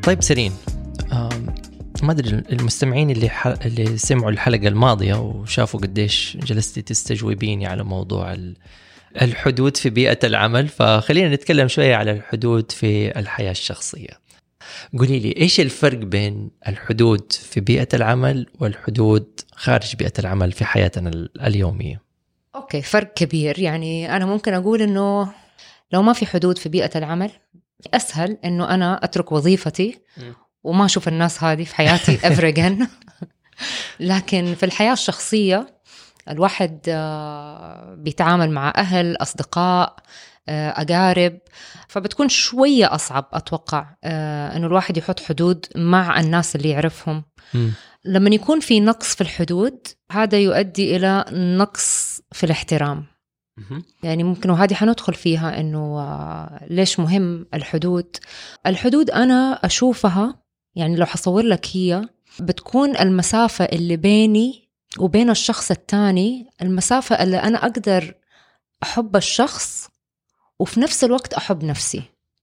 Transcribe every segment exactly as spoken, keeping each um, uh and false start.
طيب سيرين، ما أدري المستمعين اللي ح... اللي سمعوا الحلقة الماضية وشافوا قديش جلستي تستجوبيني على موضوع الحدود في بيئة العمل، فخلينا نتكلم شوية على الحدود في الحياة الشخصية. قولي لي إيش الفرق بين الحدود في بيئة العمل والحدود خارج بيئة العمل في حياتنا اليومية؟ أوكي، فرق كبير. يعني أنا ممكن أقول إنه لو ما في حدود في بيئة العمل أسهل إنه أنا أترك وظيفتي وما أشوف الناس هذه في حياتي ever again. لكن في الحياة الشخصية الواحد بيتعامل مع أهل، أصدقاء، أقارب، فبتكون شوية أصعب أتوقع أنه الواحد يحط حدود مع الناس اللي يعرفهم. م. لما يكون في نقص في الحدود هذا يؤدي إلى نقص في الاحترام. م. يعني ممكن، وهذه حندخل فيها أنه ليش مهم الحدود. الحدود أنا أشوفها، يعني لو حصور لك هي بتكون المسافة اللي بيني وبين الشخص التاني، المسافة اللي أنا أقدر أحب الشخص وفي نفس الوقت أحب نفسي.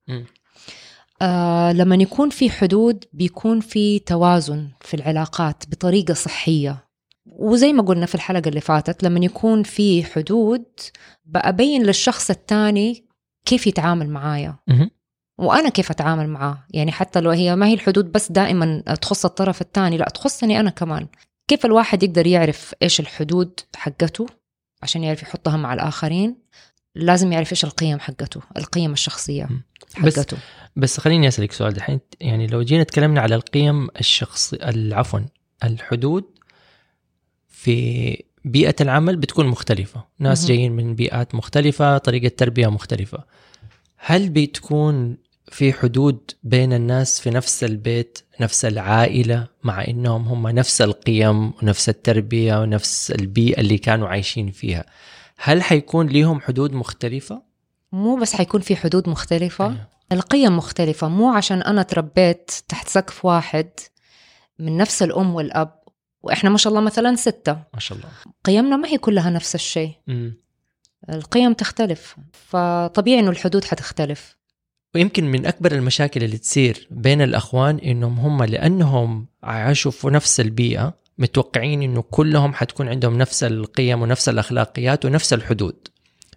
آه لما يكون في حدود بيكون في توازن في العلاقات بطريقة صحية. وزي ما قلنا في الحلقة اللي فاتت، لما يكون في حدود بأبين للشخص التاني كيف يتعامل معايا وأنا كيف أتعامل معاه. يعني حتى لو هي ما هي الحدود بس دائما تخص الطرف التاني، لا تخصني أنا كمان. كيف الواحد يقدر يعرف إيش الحدود حقته عشان يعرف يحطها مع الآخرين؟ لازم يعرف إيش القيم حقته، القيم الشخصية حقته. بس, بس خليني أسألك سؤال دحين. يعني لو جينا تكلمنا على القيم الشخصية، العفوا الحدود في بيئة العمل بتكون مختلفة، ناس م- جايين من بيئات مختلفة، طريقة تربية مختلفة. هل بتكون في حدود بين الناس في نفس البيت، نفس العائلة، مع إنهم هم نفس القيم ونفس التربية ونفس البيئة اللي كانوا عايشين فيها؟ هل حيكون ليهم حدود مختلفة؟ مو بس حيكون في حدود مختلفة، أيه. القيم مختلفة. مو عشان أنا تربيت تحت سقف واحد من نفس الأم والأب، وإحنا ما شاء الله مثلا ستة، ما شاء الله، قيمنا ما هي كلها نفس الشيء. م. القيم تختلف، فطبيعي إنه الحدود حتختلف. ويمكن من أكبر المشاكل اللي تصير بين الأخوان إنهم هم لأنهم عاشوا في نفس البيئة متوقعين إنه كلهم حتكون عندهم نفس القيم ونفس الأخلاقيات ونفس الحدود.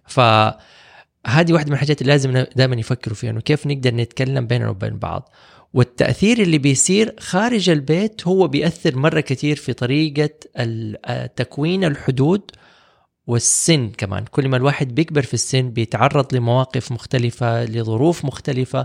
فهذه واحدة من الحاجات اللي لازم دائما يفكروا فيها، إنه كيف نقدر نتكلم بيننا وبين بعض. والتأثير اللي بيصير خارج البيت هو بيأثر مرة كتير في طريقة تكوين الحدود والسن كمان. كل ما الواحد بيكبر في السن بيتعرض لمواقف مختلفة، لظروف مختلفة،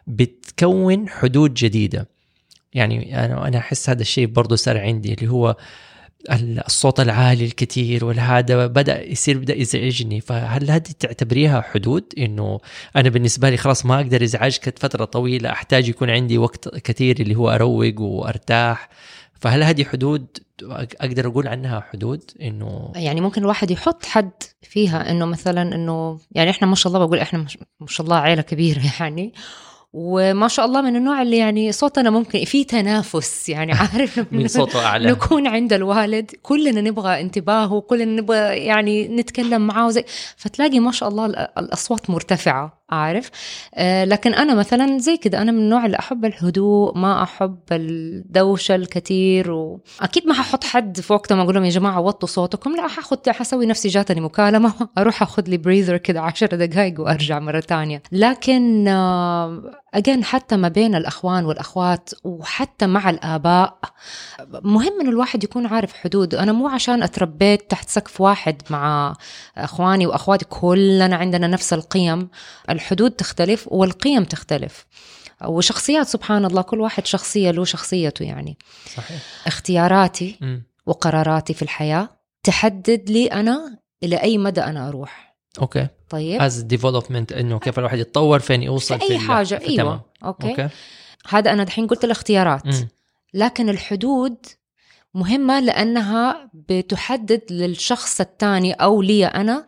بتكون حدود جديدة. يعني أنا أنا أحس هذا الشيء برضو صار عندي، اللي هو الصوت العالي الكتير والهذا بدأ يصير بدأ يزعجني. فهل هذه تعتبريها حدود؟ إنه أنا بالنسبة لي خلاص ما أقدر إزعاجك فترة طويلة، أحتاج يكون عندي وقت كتير اللي هو أروق وأرتاح. فهل هذه حدود أقدر أقول عنها حدود؟ إنه يعني ممكن الواحد يحط حد فيها، إنه مثلا إنه يعني إحنا ما شاء الله، بقول إحنا ما شاء الله عائلة كبيرة يعني، وما شاء الله من النوع اللي يعني صوتنا ممكن في تنافس، يعني عارف من صوته أعلى، نكون عند الوالد كلنا نبغى انتباهه، كلنا نبغى يعني نتكلم معه زي، فتلاقي ما شاء الله الأصوات مرتفعة، عارف. آه لكن أنا مثلا زي كده، أنا من النوع اللي أحب الهدوء، ما أحب الدوشة الكتير. وأكيد ما ححط حد في وقت ما أقول لهم يا جماعة وطوا صوتكم، لا، حاخد حسوي نفسي جاتني مكالمة، أروح أخذ لي بريذر كده عشر دقائق وأرجع مرة تانية. لكن آه أجن حتى ما بين الأخوان والأخوات وحتى مع الآباء مهم إنه الواحد يكون عارف حدود. أنا مو عشان أتربيت تحت سقف واحد مع أخواني وأخواتي كلنا عندنا نفس القيم. الحدود تختلف والقيم تختلف، وشخصيات سبحان الله، كل واحد شخصية له شخصيته. يعني صحيح. اختياراتي م. وقراراتي في الحياة تحدد لي أنا إلى أي مدى أنا أروح. أوكي. طيب. as development، إنه كيف الواحد يتطور، فين يوصل في أي في حاجة. في أيوة. أوكي. أوكي. هذا أنا دحين قلت الاختيارات. م. لكن الحدود مهمة لأنها بتحدد للشخص التاني أو لي أنا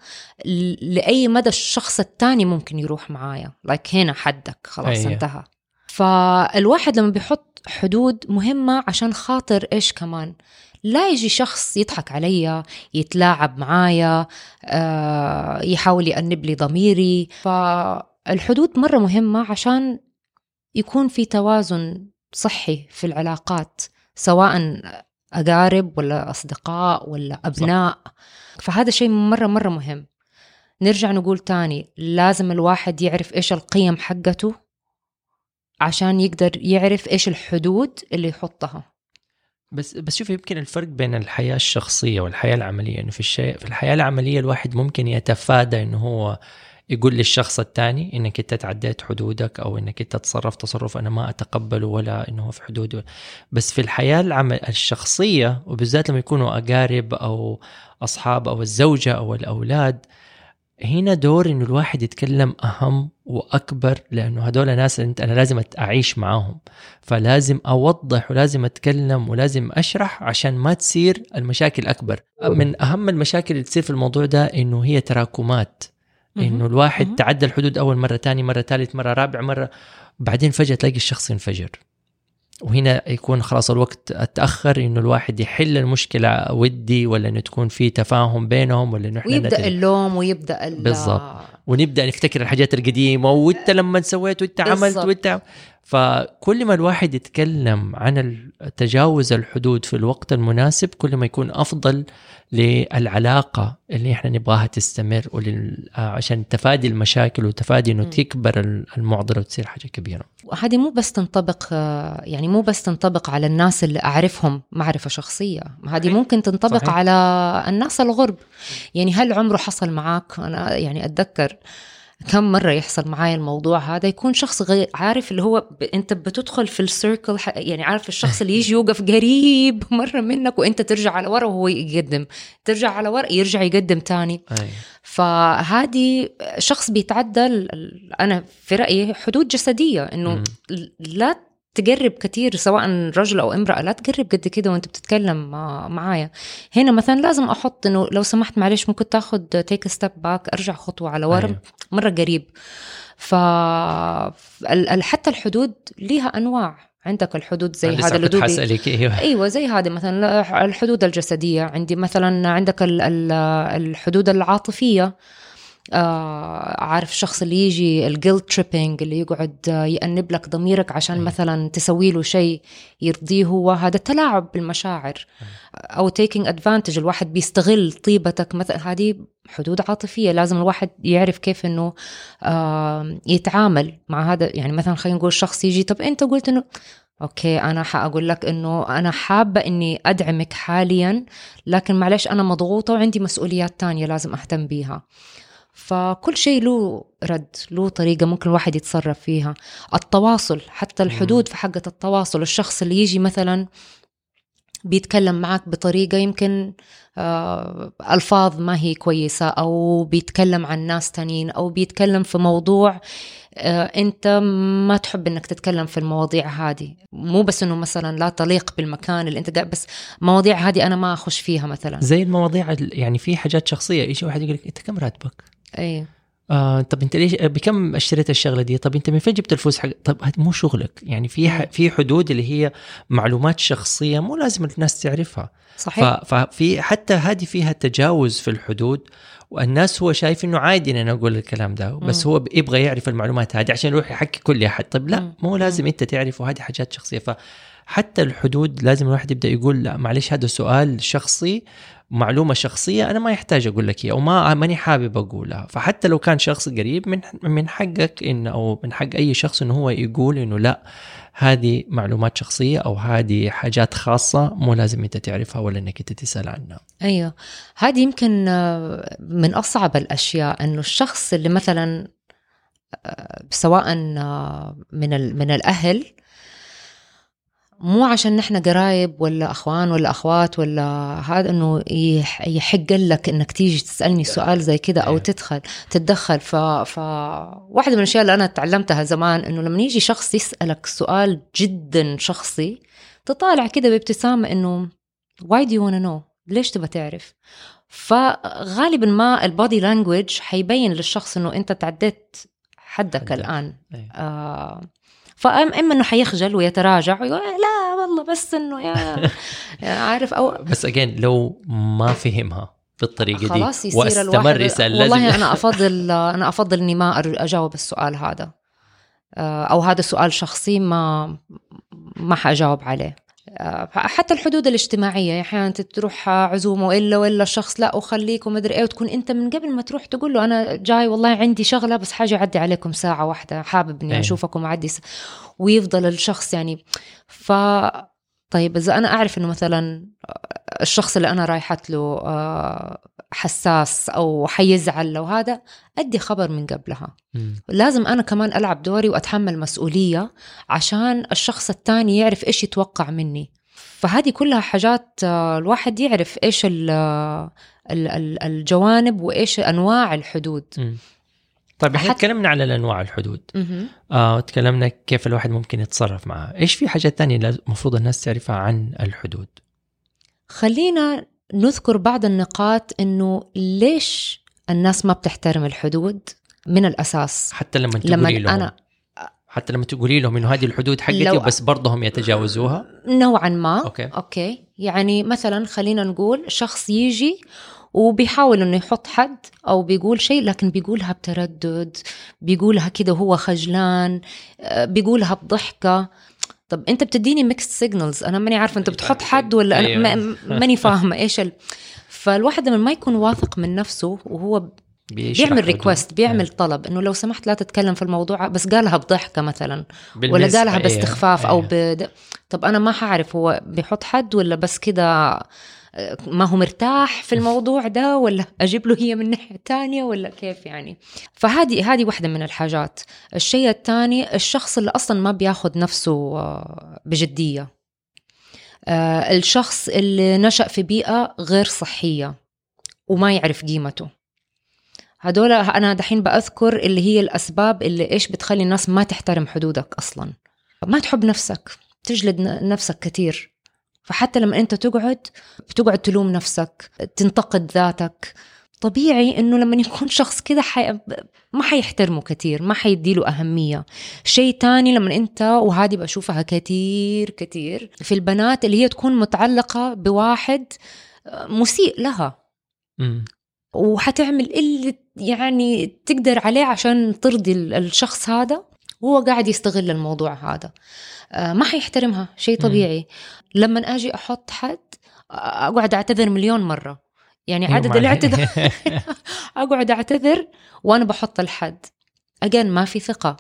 لأي مدى الشخص التاني ممكن يروح معايا. لايك هنا حدك خلاص. أيه. انتهى. فالواحد لما بيحط حدود مهمة عشان خاطر إيش كمان لا يجي شخص يضحك عليا، يتلاعب معايا، آه يحاول يأنب لي ضميري. فالحدود مرة مهمة عشان يكون في توازن صحي في العلاقات، سواء أقارب ولا أصدقاء ولا أبناء. صح. فهذا شيء مرة مرة مهم. نرجع نقول تاني، لازم الواحد يعرف إيش القيم حقته عشان يقدر يعرف إيش الحدود اللي يحطها. بس بس شوف، يمكن الفرق بين الحياة الشخصية والحياة العملية إنه في الشيء في الحياة العملية الواحد ممكن يتفادى إنه هو يقول للشخص الثاني إنك أنت تعديت حدودك، أو إنك أنت تتصرف تصرف أنا ما أتقبله ولا إنه في حدوده. بس في الحياة العمل الشخصية، وبالذات لما يكونوا أقارب أو أصحاب أو الزوجة أو الأولاد، هنا دور إنه الواحد يتكلم أهم وأكبر، لأنه هدول ناس أنت أنا لازم أعيش معاهم، فلازم أوضح ولازم أتكلم ولازم أشرح عشان ما تصير المشاكل أكبر. من أهم المشاكل اللي تصير في الموضوع ده إنه هي تراكمات، إنه الواحد تعدى الحدود أول مرة، تاني مرة، ثالث مرة، رابع مرة، بعدين فجأة تلاقي الشخص ينفجر، وهنا يكون خلاص الوقت اتأخر إنه الواحد يحل المشكلة ودي، ولا إنه تكون في تفاهم بينهم، ولا إنه إحنا ويبدأ نتل... اللوم ويبدأ بالضبط، ونبدأ نفتكر الحاجات القديمة، وإنت لما سويت وإنت عملت وإنت. فكل ما الواحد يتكلم عن تجاوز الحدود في الوقت المناسب، كل ما يكون أفضل للعلاقة اللي إحنا نبغاها تستمر، ولل... عشان تفادي المشاكل وتفادي إنه تكبر المعضلة وتصير حاجة كبيرة. وهذه مو بس تنطبق، يعني مو بس تنطبق على الناس اللي أعرفهم معرفة شخصية، هذه ممكن تنطبق صحيح. على الناس الغرب. يعني هل عمره حصل معاك؟ أنا يعني أتذكر كم مرة يحصل معايا الموضوع هذا، يكون شخص غير عارف اللي هو ب... انت بتدخل في السيركل، يعني عارف الشخص اللي يجي يوقف قريب مرة منك وانت ترجع على ورا وهو يقدم، ترجع على ورا يرجع يقدم تاني. أي. فهذه شخص بيتعدى ال... انا في رأيي حدود جسدية، انه م. لا تقرب كتير، سواء رجل أو امرأة، لا تقرب قد كده وانت بتتكلم معايا. هنا مثلا لازم أحط إنه لو سمحت معلش ممكن تاخد take a step back، أرجع خطوة على ورا. أيوة. مرة قريب. فحتى الحدود ليها أنواع، عندك الحدود زي هذا الحدود، أيوة. أيوة زي هذا مثلا الحدود الجسدية، عندي مثلا عندك الحدود العاطفية. آه عارف الشخص اللي يجي الجيلت تريبينج، اللي يقعد يأنب لك ضميرك عشان مثلا تسوي له شيء يرضيه، هو هذا تلاعب بالمشاعر أو taking advantage، الواحد بيستغل طيبتك مثلا. هذه حدود عاطفية، لازم الواحد يعرف كيف إنه آه يتعامل مع هذا. يعني مثلا خلينا نقول شخص يجي، طب أنت قلت إنه أوكي أنا حأقول لك إنه أنا حابة إني أدعمك حاليا، لكن معلش أنا مضغوطة وعندي مسؤوليات تانية لازم أهتم بيها. فكل شيء له رد، له طريقة ممكن الواحد يتصرف فيها. التواصل، حتى الحدود في حقة التواصل، الشخص اللي يجي مثلا بيتكلم معك بطريقة يمكن آه ألفاظ ما هي كويسة، أو بيتكلم عن ناس تانيين، أو بيتكلم في موضوع آه أنت ما تحب أنك تتكلم في المواضيع هذه. مو بس أنه مثلا لا تليق بالمكان اللي أنت قاعد، بس مواضيع هذه أنا ما أخش فيها مثلا، زي المواضيع يعني في حاجات شخصية. إيش واحد يقول لك أنت كم راتبك؟ أي آه، طب انت ليش بكم اشتريت الشغله دي؟ طب انت من فين جبت الفلوس حق؟ طب هذا مو شغلك. يعني في ح... في حدود اللي هي معلومات شخصيه مو لازم الناس تعرفها. صحيح. ف... ففي حتى هذه فيها تجاوز في الحدود، والناس هو شايف انه عادي ان انا اقول الكلام ده، بس مم. هو يبغى يعرف المعلومات هذه عشان يروح يحكي كل احد. طب لا، مو لازم مم. انت تعرف، وهذه حاجات شخصيه. فحتى الحدود لازم الواحد يبدا يقول لا معلش، هذا سؤال شخصي، معلومة شخصية أنا ما يحتاج أقول لك هي، أو ما ماني حابب أقولها. فحتى لو كان شخص قريب، من من حقك إنه، أو من حق أي شخص إنه هو يقول إنه لا، هذه معلومات شخصية أو هذه حاجات خاصة مو لازم أنت تعرفها ولا إنك أنت تسأل عنها. أيوة، هذه يمكن من أصعب الأشياء، إنه الشخص اللي مثلا سواء من من الأهل، مو عشان نحن قرايب ولا أخوان ولا أخوات ولا هذا، إنه يحق لك إنك تيجي تسألني سؤال زي كده أو تدخل تتدخل. ف... ف واحدة من الأشياء اللي أنا تعلمتها زمان، إنه لما يجي شخص يسألك سؤال جدا شخصي، تطالع كده بابتسامة إنه why do you want to know؟ ليش تبى تعرف؟ فغالبا ما البودي لانجويج حيبين للشخص إنه أنت تعديت حدك حدك. الآن آه فإما إنه حيخجل ويتراجع ويقول لا والله بس إنه يا عارف، أو بس أجين لو ما فهمها بالطريقة دي واستمر يسأل، والله أنا أفضل أنا أفضل إني ما أجاوب السؤال هذا، أو هذا سؤال شخصي ما ما حأجاوب عليه. حتى الحدود الاجتماعية أحيانا يعني تروح عزومة وإلا وإلا الشخص لا أخليك ومدري إيه، وتكون أنت من قبل ما تروح تقول له أنا جاي والله عندي شغلة بس حاجة أعدي عليكم ساعة واحدة، حابب إني أشوفكم أعدي س... ويفضل الشخص يعني ف طيب إذا أنا أعرف إنه مثلا الشخص اللي أنا رايحت له حساس أو حيزعل لو هذا، أدي خبر من قبلها. م. لازم أنا كمان ألعب دوري وأتحمل مسؤولية عشان الشخص التاني يعرف إيش يتوقع مني. فهذه كلها حاجات الواحد يعرف إيش الجوانب وإيش أنواع الحدود. م. طيب احنا تكلمنا على الأنواع الحدود، آه، تكلمنا كيف الواحد ممكن يتصرف معها. إيش في حاجات تانية المفروض الناس تعرفها عن الحدود؟ خلينا نذكر بعض النقاط إنه ليش الناس ما بتحترم الحدود من الأساس. حتى لما تقولي لهم أنا حتى لما تقولي لهم إنه هذه الحدود حقتي وبس برضهم يتجاوزوها نوعا ما. أوكي. أوكي يعني مثلا خلينا نقول شخص يجي وبيحاول إنه يحط حد أو بيقول شيء لكن بيقولها بتردد، بيقولها كده وهو خجلان، بيقولها بضحكة. طب أنت بتديني ميكست سيجنالز، أنا ماني عارفة أنت بتحط حد ولا أيوة. أنا ماني فاهمة إيش ال... فالواحد لما ما يكون واثق من نفسه وهو بيعمل ريكوست بيعمل أيوة. طلب إنه لو سمحت لا تتكلم في الموضوع، بس قالها بضحكة مثلا ولا قالها باستخفاف أيوة. أو بد... طب أنا ما حعرف هو بيحط حد ولا بس كده ما هو مرتاح في الموضوع ده، ولا أجيب له هي من ناحية تانية ولا كيف يعني. فهذه هذه واحدة من الحاجات. الشيء الثاني الشخص اللي أصلا ما بياخد نفسه بجدية، الشخص اللي نشأ في بيئة غير صحية وما يعرف قيمته. هدول أنا دحين بأذكر اللي هي الأسباب اللي إيش بتخلي الناس ما تحترم حدودك أصلا. ما تحب نفسك، تجلد نفسك كتير، فحتى لما أنت تقعد بتقعد تلوم نفسك، تنتقد ذاتك. طبيعي إنه لما يكون شخص كده حي... ما حيحترمه كتير، ما حيديله أهمية. شيء تاني لما أنت، وهذه بشوفها كتير كتير في البنات اللي هي تكون متعلقة بواحد مسيء لها م. وحتعمل اللي يعني تقدر عليه عشان ترضي الشخص هذا، وهو قاعد يستغل الموضوع هذا، ما حيحترمها. شيء طبيعي. م. لما أجي أحط حد أقعد أعتذر مليون مرة، يعني عدد الاعتذار أقعد أعتذر وأنا بحط الحد أجان ما في ثقة،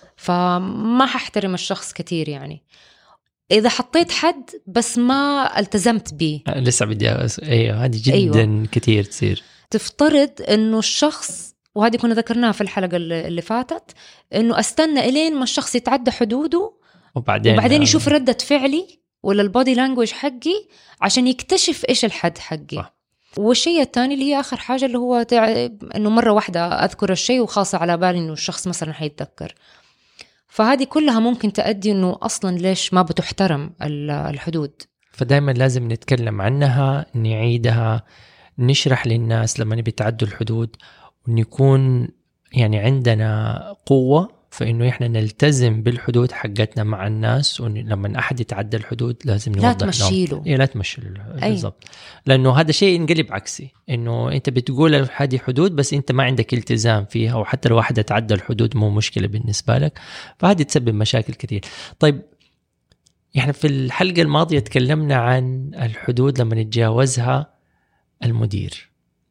فما ححترم الشخص كتير. يعني إذا حطيت حد بس ما التزمت به لسه بدي أس... أيوة هذه جدا أيوة. كتير تصير. تفترض إنه الشخص، وهذه كنا ذكرناها في الحلقة اللي فاتت، إنه أستنى إلين ما الشخص يتعدى حدوده وبعدين, وبعدين يشوف ردة فعلي ولا البودي لانجويج حقي عشان يكتشف إيش الحد حقي. آه. والشيء الثاني اللي هي آخر حاجة اللي هو تع... إنه مرة واحدة أذكر الشيء وخاصة على بالي إنه الشخص مثلا حيتذكر. فهذه كلها ممكن تؤدي إنه أصلا ليش ما بتحترم الحدود. فدايما لازم نتكلم عنها، نعيدها، نشرح للناس لما نبي تعدوا الحدود، ونكون يعني عندنا قوة فإنه إحنا نلتزم بالحدود حقتنا مع الناس. ولما أحد يتعدى الحدود لازم نوضح لا تمشيله. إيه لا تمشيله بالضبط. لأنه هذا شيء ينقلب عكسي، إنه أنت بتقول هذه حدود بس أنت ما عندك التزام فيها، وحتى لو واحد تعدى الحدود مو مشكلة بالنسبة لك، فهذه تسبب مشاكل كثير. طيب إحنا في الحلقة الماضية تكلمنا عن الحدود لما نتجاوزها المدير،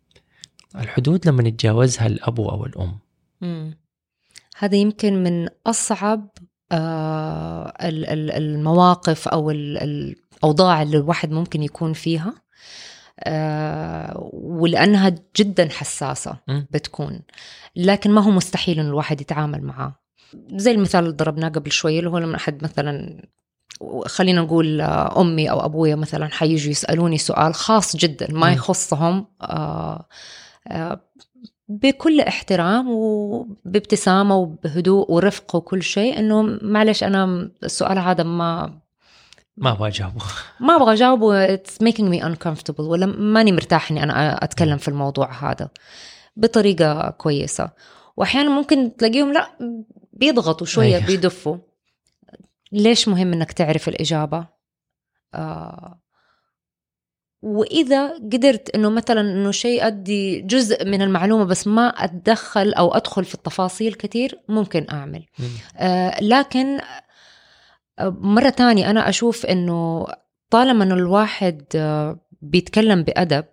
الحدود لما نتجاوزها الأب أو الأم. م. هذا يمكن من أصعب آه المواقف أو الأوضاع اللي الواحد ممكن يكون فيها، آه ولأنها جدا حساسة بتكون، لكن ما هو مستحيل إن الواحد يتعامل معها. زي المثال اللي ضربناه قبل شوية، اللي هو لما أحد مثلا، خلينا نقول أمي أو أبويا مثلا حييجوا يسألوني سؤال خاص جدا ما يخصهم، آه آه بكل احترام وبابتسامة وبهدوء ورفق وكل شيء، إنه معلش أنا السؤال هذا ما ما أبغى أجاوبه ما أبغى أجاوبه it's making me uncomfortable، ولا ماني مرتاح إني أنا أتكلم في الموضوع هذا بطريقة كويسة. وأحيانا ممكن تلاقيهم لا بيضغطوا شوية أيه. بيدفوا. ليش مهم إنك تعرف الإجابة؟ آه وإذا قدرت إنه مثلا إنه شيء أدي جزء من المعلومة بس ما أتدخل أو أدخل في التفاصيل كتير، ممكن أعمل. آه لكن مرة تانية أنا أشوف إنه طالما إنه الواحد آه بيتكلم بأدب،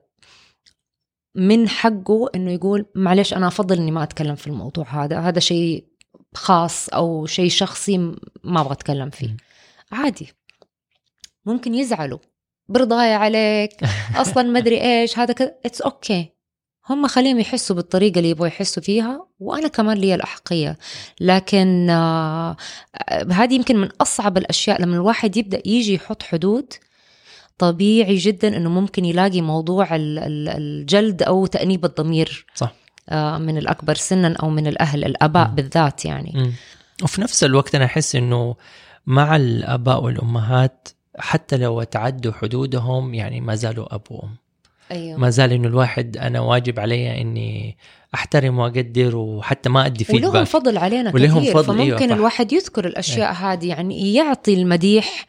من حقه إنه يقول معلش أنا أفضل إني ما أتكلم في الموضوع هذا، هذا شيء خاص أو شيء شخصي ما أبغى أتكلم فيه. عادي، ممكن يزعلوا برضايا عليك أصلا ما أدري إيش هذا كذا، it's okay. هم خليهم يحسوا بالطريقة اللي يبغوا يحسوا فيها، وأنا كمان لي الأحقية. لكن آه هذه يمكن من أصعب الأشياء لما الواحد يبدأ يجي يحط حدود. طبيعي جدا أنه ممكن يلاقي موضوع الجلد أو تأنيب الضمير، صح. آه من الأكبر سنا أو من الأهل، الآباء م. بالذات يعني. م. وفي نفس الوقت أنا أحس أنه مع الآباء والأمهات حتى لو تعدوا حدودهم يعني ما زالوا أب وأم. أيوه. ما زال إنه الواحد أنا واجب علي إني أحترم وأقدر، وحتى ما أدي فيدباك، ولهم فضل علينا كثير. فممكن أيوة الواحد يذكر الأشياء أيوة. هذه يعني يعطي المديح،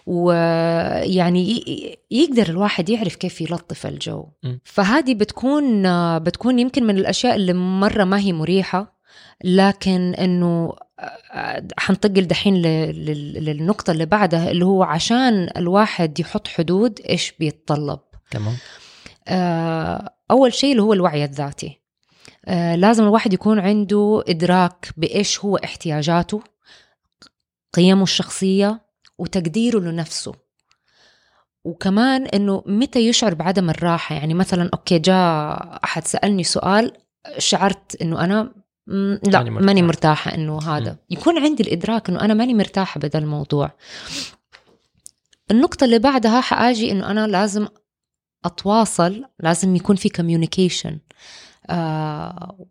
ويعني يقدر الواحد يعرف كيف يلطف الجو. م. فهذه بتكون بتكون يمكن من الأشياء اللي مرة ما هي مريحة، لكن إنه حنتقل دحين للنقطة اللي بعدها، اللي هو عشان الواحد يحط حدود إيش بيتطلب. تمام. أول شيء اللي هو الوعي الذاتي. لازم الواحد يكون عنده إدراك بإيش هو احتياجاته، قيمه الشخصية، وتقديره لنفسه. وكمان إنه متى يشعر بعدم الراحة. يعني مثلا أوكي جاء أحد سألني سؤال، شعرت إنه أنا لا ماني مرتاحة, ماني مرتاحة إنه هذا م. يكون عندي الإدراك إنه أنا ماني مرتاحة بهذا الموضوع. النقطة اللي بعدها حاجي إنه أنا لازم أتواصل، لازم يكون في communication، آه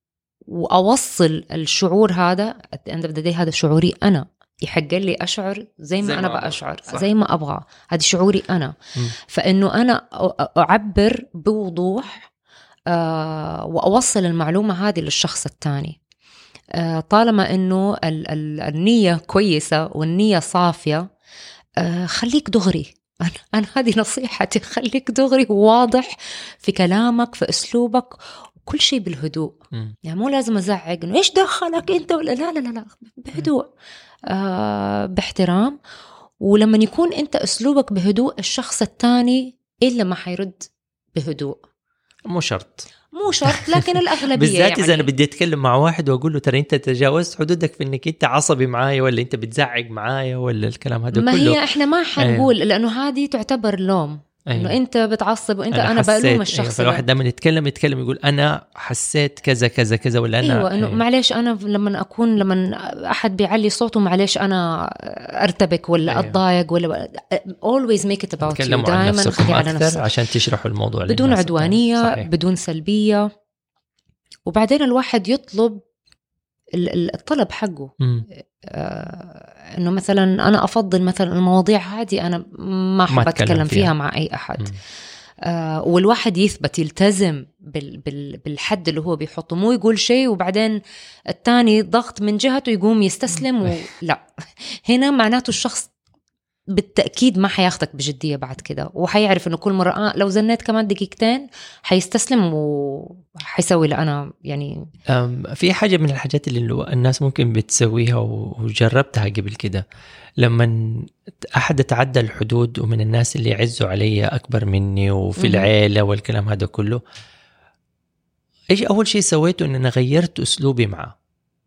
وأوصل الشعور هذا عند بدي هذا شعوري أنا، يحق لي أشعر زي ما, زي ما أنا بأشعر، زي ما أبغى، هذا شعوري أنا. م. فإنه أنا أعبر بوضوح آه وأوصل المعلومة هذه للشخص الثاني. آه طالما إنه ال- ال- النية كويسة والنية صافية، آه خليك دغري. أنا, أنا هذه نصيحتي، خليك دغري وواضح في كلامك، في أسلوبك، كل شيء بالهدوء. م. يعني مو لازم أزعق إنه إيش دخلك أنت ولا لا لا لا لا، بهدوء، آه باحترام. ولما يكون أنت أسلوبك بهدوء، الشخص الثاني إلا ما حيرد بهدوء. مو شرط مو شرط، لكن الأغلبية بالذات يعني. إذا أنا بدي أتكلم مع واحد وأقول له ترى أنت تجاوزت حدودك في إنك أنت عصبي معايا، ولا أنت بتزعق معايا، ولا الكلام هذا ما كله. ما هي إحنا ما حنقول، أيوة. لأنه هذه تعتبر لوم. أيوة. إنه أنت بتعصب وأنت أنا, أنا بلوم الشخص. أيوة. فالواحد دائما يتكلم يتكلم يقول أنا حسيت كذا كذا كذا، ولا أنا أيوة. إنه معلش أنا لما أكون لما أحد بيعلي صوته معلش أنا أرتبك ولا أيوة. أتضايق ولا always make it about you. دائما خلي على نفسك عشان تشرحوا الموضوع بدون عدوانية، بدون سلبية. وبعدين الواحد يطلب الطلب حقه. آه إنه مثلا أنا أفضل مثلا المواضيع هذه أنا ما أحب أتكلم فيها. فيها مع أي أحد. آه والواحد يثبت يلتزم بال بال بالحد اللي هو بيحطه، مو يقول شيء وبعدين التاني ضغط من جهته يقوم يستسلم. ولا هنا معناته الشخص بالتأكيد ما حياخدك بجدية بعد كده، وحيعرف إنه كل مرة آه لو زنيت كمان دقيقتين حيستسلم وحيسوي لأنا يعني. في حاجة من الحاجات اللي الناس ممكن بتسويها وجربتها قبل كده، لما أحد تعدى الحدود ومن الناس اللي يعزوا علي أكبر مني وفي العيلة والكلام هذا كله، إيش أول شيء سويته إن أنا غيرت أسلوبي معه.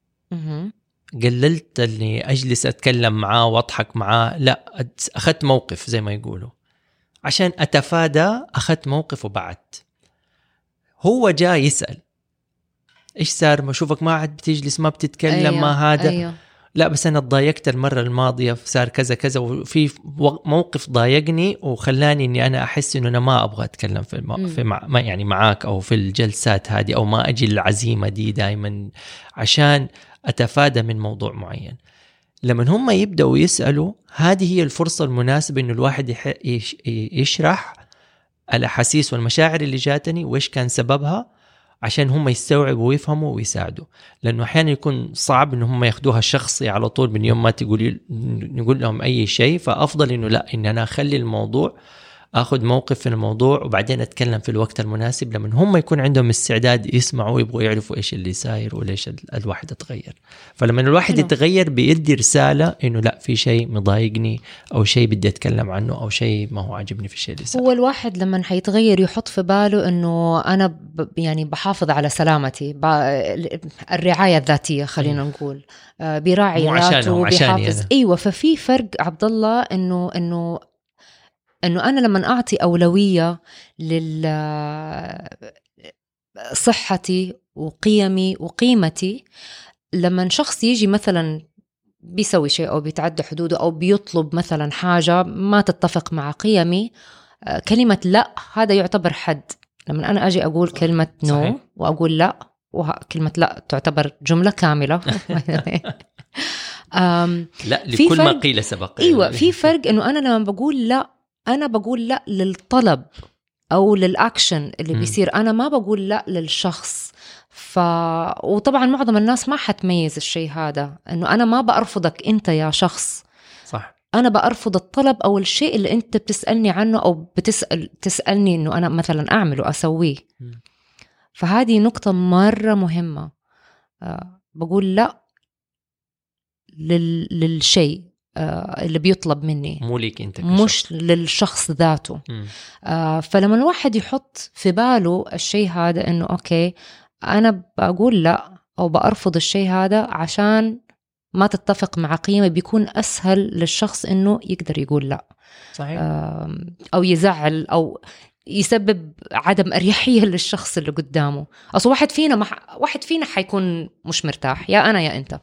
قللت اني اجلس اتكلم معاه واضحك معاه، لا اخذت موقف زي ما يقولوا عشان اتفادى. اخذت موقف وبعدت. هو جاء يسأل ايش صار، ما اشوفك ما عاد بتجلس ما بتتكلم. أيوة. ما هذا أيوة. لا بس انا تضايقت المره الماضيه صار كذا كذا، وفي موقف ضايقني وخلاني اني انا احس انه انا ما ابغى اتكلم في, الم... في مع... ما يعني معاك او في الجلسات هذه، او ما اجي العزيمه دي دائما عشان أتفادى من موضوع معين. لما هم يبدأوا يسألوا، هذه هي الفرصة المناسبة إنه الواحد يح... يش... يشرح الأحاسيس والمشاعر اللي جاتني وإيش كان سببها، عشان هم يستوعبوا ويفهموا ويساعدوا. لأنه أحيانا يكون صعب إنه هم ياخدوها الشخصي على طول من يوم ما تقولي نقول لهم أي شيء. فأفضل إنه لا، إن أنا أخلي الموضوع أخذ موقف في الموضوع وبعدين أتكلم في الوقت المناسب لما هم يكون عندهم استعداد يسمعوا ويبغوا يعرفوا إيش اللي صاير وليش الواحد يتغير. فلما الواحد حلو. يتغير بيدي رسالة إنه لا في شيء مضايقني أو شيء بدي أتكلم عنه أو شيء ما هو عاجبني في الشيء اللي صار. هو الواحد لما حيتغير يحط في باله إنه أنا ب يعني بحافظ على سلامتي، الرعاية الذاتية خلينا نقول، بيراعي ذاته بيحافظ. أيوة. ففي فرق عبد الله إنه إنه إنه أنا لما أعطي أولوية لصحتي وقيمي وقيمتي، لما شخص يجي مثلا بيسوي شيء أو بيتعدى حدوده أو بيطلب مثلا حاجة ما تتفق مع قيمي، كلمة لا هذا يعتبر حد. لما أنا أجي أقول كلمة نو no وأقول لا، وكلمة لا تعتبر جملة كاملة لا لكل ما قيل سبق. أيوة. في فرق إنه أنا لما بقول لا أنا بقول لا للطلب أو للأكشن اللي م. بيصير، أنا ما بقول لا للشخص. ف... وطبعا معظم الناس ما حتميز الشيء هذا، إنه أنا ما بأرفضك أنت يا شخص، صح. أنا بأرفض الطلب أو الشيء اللي أنت بتسألني عنه أو بتسأل تسألني إنه أنا مثلا أعمله أسويه. م. فهذه نقطة مرة مهمة. أه بقول لا لل... للشيء اللي بيطلب مني، مو ليك انت كشخص. مش للشخص ذاته. آه فلما الواحد يحط في باله الشيء هذا انه اوكي انا بقول لا او بأرفض الشيء هذا عشان ما تتفق مع قيمة، بيكون اسهل للشخص انه يقدر يقول لا. صحيح. آه او يزعل او يسبب عدم أريحية للشخص اللي قدامه. اصل واحد فينا مح... واحد فينا حيكون مش مرتاح، يا انا يا انت.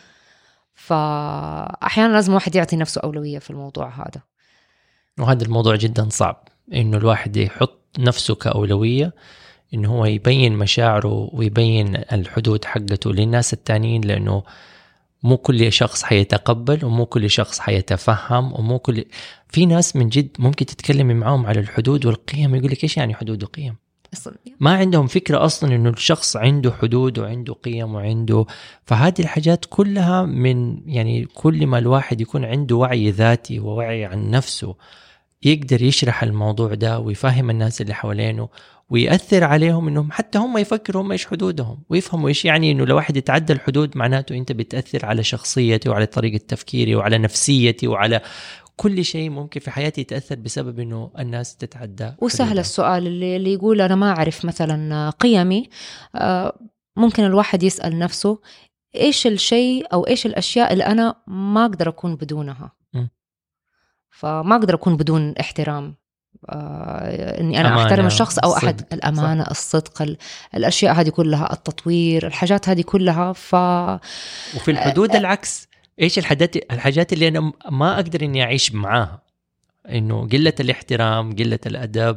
فأحيانا لازم واحد يعطي نفسه أولوية في الموضوع هذا. وهذا الموضوع جدا صعب، إنه الواحد يحط نفسه كأولوية، إنه هو يبين مشاعره ويبين الحدود حقته للناس التانيين، لأنه مو كل شخص حيتقبل ومو كل شخص حيتفهم ومو كل في ناس من جد ممكن تتكلمي معهم على الحدود والقيم يقول لك إيش يعني حدود وقيم؟ ما عندهم فكرة أصلا إنه الشخص عنده حدود وعنده قيم وعنده. فهذه الحاجات كلها من يعني كل ما الواحد يكون عنده وعي ذاتي ووعي عن نفسه يقدر يشرح الموضوع ده ويفهم الناس اللي حوالينه ويأثر عليهم إنهم حتى هم يفكروا هم إيش حدودهم ويفهموا إيش يعني إنه لو واحد يتعدى الحدود معناته أنت بتأثر على شخصيتي وعلى طريقة تفكيري وعلى نفسيتي وعلى كل شيء ممكن في حياتي يتأثر بسبب إنه الناس تتعدى. وسهل السؤال اللي, اللي يقول أنا ما أعرف مثلا قيمي، ممكن الواحد يسأل نفسه إيش الشيء أو إيش الأشياء اللي أنا ما أقدر أكون بدونها. م. فما أقدر أكون بدون احترام، آه إني أنا أحترم الشخص أو أحد. الصدق. الأمانة، صح. الصدق، الأشياء هذه كلها، التطوير، الحاجات هذه كلها. ف وفي الحدود العكس، إيش الحاجات الحاجات اللي أنا ما أقدر إني أعيش معاها، إنه قلة الاحترام، قلة الأدب،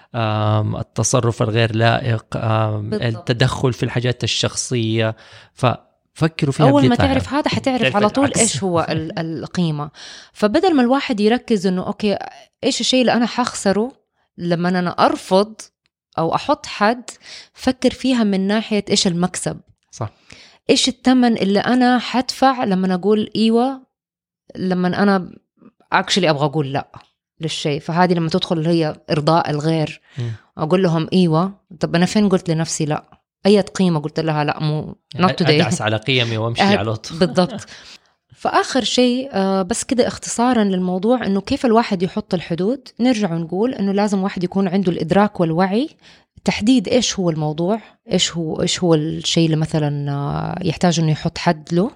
التصرف الغير لائق، التدخل في الحاجات الشخصية. ففكروا فيها. أول ما تعرف هذا حتعرف على طول إيش هو القيمة. فبدل ما الواحد يركز إنه أوكي إيش الشيء اللي أنا حخسره لما أنا أرفض أو أحط حد، فكر فيها من ناحية إيش المكسب. صح. إيش الثمن اللي أنا حدفع لما أقول إيوة، لما أنا actually أبغى أقول لأ للشيء. فهذه لما تدخل هي إرضاء الغير، م. أقول لهم إيوة، طب أنا فين قلت لنفسي لأ؟ أي قيمة قلت لها لأ؟ مو not today. أدعس على قيمي وأمشي على طول. بالضبط. فآخر شيء بس كده اختصارا للموضوع، إنه كيف الواحد يحط الحدود. نرجع ونقول إنه لازم واحد يكون عنده الإدراك والوعي، تحديد إيش هو الموضوع، إيش هو إيش هو الشيء اللي مثلا يحتاج إنه يحط حد له،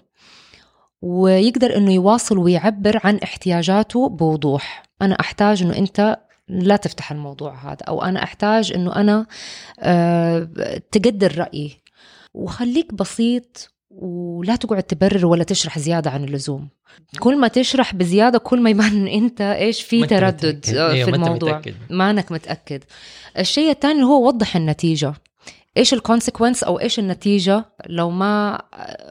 ويقدر إنه يواصل ويعبر عن احتياجاته بوضوح. أنا أحتاج إنه أنت لا تفتح الموضوع هذا، أو أنا أحتاج إنه أنا أه تقدر رأيي. وخليك بسيط ولا تقعد تبرر ولا تشرح زيادة عن اللزوم. كل ما تشرح بزيادة كل ما يبان أنت إيش في تردد في الموضوع، ما أنك متأكد. الشيء الثاني هو وضح النتيجة، إيش الكونسيكونس أو إيش النتيجة لو ما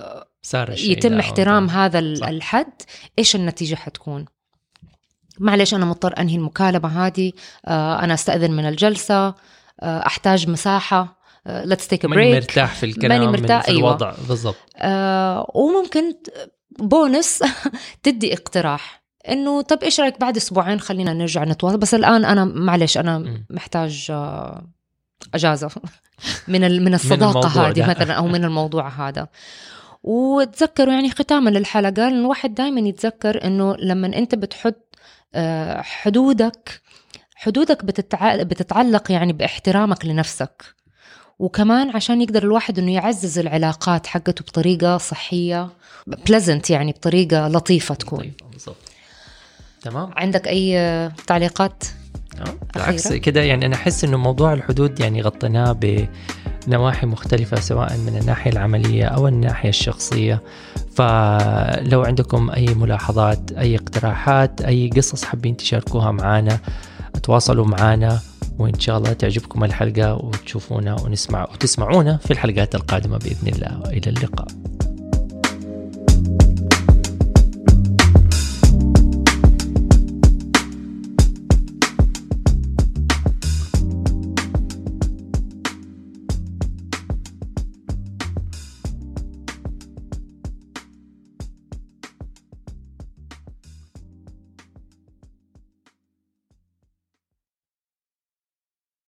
يتم احترام هذا الحد، إيش النتيجة حتكون. معلش أنا مضطر أنهي المكالمة هذه، أنا أستأذن من الجلسة، أحتاج مساحة، let's take a break. ماني مرتاح في الكلام، ماني مرتاح في الوضع. أيوة. بالضبط. آه وممكن بونس تدي اقتراح، إنه طب إيش رأيك بعد أسبوعين خلينا نرجع نتواصل، بس الآن أنا معلش أنا م. محتاج أجازة من من الصداقة هذه مثلا أو من الموضوع هذا. وتذكروا يعني ختاما للحلقة، إنه الواحد دائما يتذكر إنه لما أنت بتحط حدودك حدودك بتتعلق يعني باحترامك لنفسك، وكمان عشان يقدر الواحد إنه يعزز العلاقات حقته بطريقة صحية pleasant، يعني بطريقة لطيفة تكون لطيفة. بالضبط. تمام. عندك أي تعليقات؟ بالعكس كده، يعني أنا أحس إنه موضوع الحدود يعني غطيناه بنواحي مختلفة سواء من الناحية العملية أو الناحية الشخصية. فلو عندكم أي ملاحظات، أي اقتراحات، أي قصص حابين تشاركوها معنا، تواصلوا معنا، وإن شاء الله تعجبكم الحلقة وتشوفونا ونسمع وتسمعونا في الحلقات القادمة بإذن الله. إلى اللقاء.